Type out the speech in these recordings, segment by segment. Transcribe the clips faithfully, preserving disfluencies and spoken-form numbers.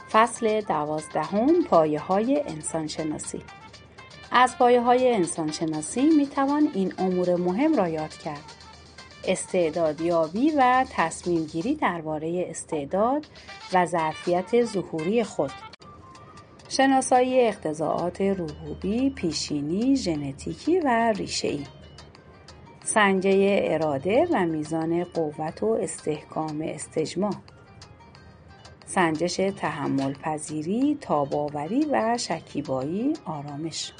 فصل دوازدهم، پایه‌های انسانشناسی. از پایه‌های انسانشناسی میتوان این امور مهم را یاد کرد: استعدادیابی و تصمیم گیری درباره استعداد و ظرفیت ظهوری خود، شناسایی اقتضاعات روحوبی، پیشینی، ژنتیکی و ریشه‌ای، سنجه اراده و میزان قوت و استحکام استجماع، سنجش تحمل پذیری، تاب‌آوری و شکیبایی، آرامش،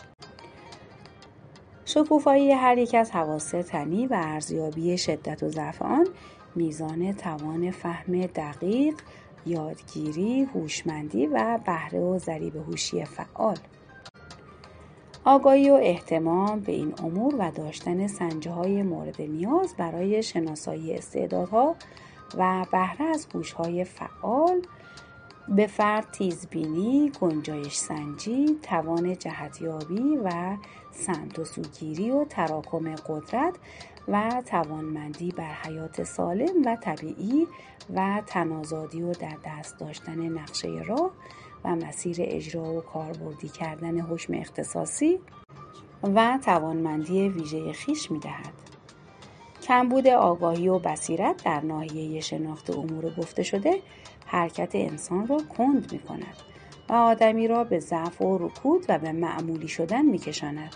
شکوفایی هر یک از حواس تنی و ارزیابی شدت و ضعف آن، میزان توان فهم دقیق، یادگیری، هوشمندی و بهره و ضریب هوشی فعال، آگاهی و اهتمام به این امور و داشتن سنجه‌های مورد نیاز برای شناسایی استعدادها و بهره از هوش‌های فعال به فرد، تیزبینی، گنجایش سنجی، توان جهتیابی و سمت و سوگیری و تراکم قدرت و توانمندی بر حیات سالم و طبیعی و تنازادی و در دست داشتن نقشه راه و مسیر اجرا و کاربردی کردن حکم اختصاصی و توانمندی ویژه خویش می‌دهد. کمبود آگاهی و بصیرت در ناحیه شناخت امور گفته شده حرکت انسان را کند می‌کند و آدمی را به ضعف و رکود و به معمولی شدن می‌کشاند.